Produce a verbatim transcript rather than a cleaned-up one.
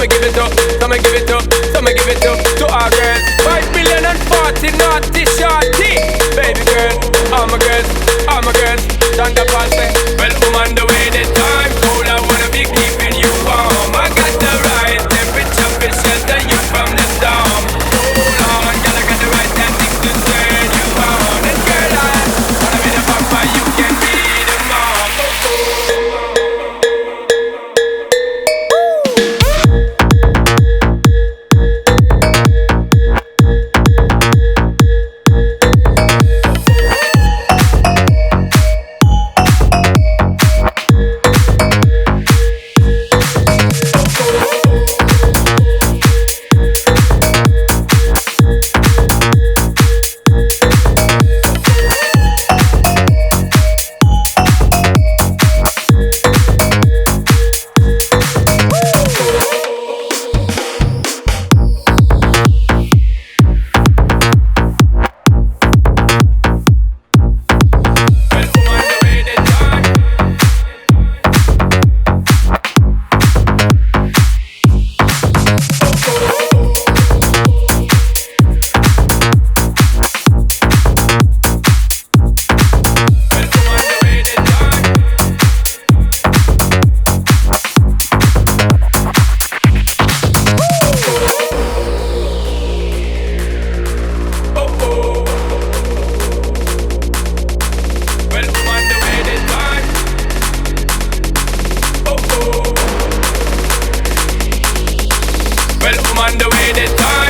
me give it up, so me give it up, so me give it up to our girls. Five billion and forty naughty shorty. Baby girl, all my girls, all my girls. Thunder Paul say, well, I'm on the way this time. Cold, I wanna be keeping you warm. I got the right temperature to shelter you from the storm. Hold on, girl, I got the right tactics to turn you on. And girl, I wanna be the papa, you can be the mom. Oh, oh. Well, I'm on the way this time.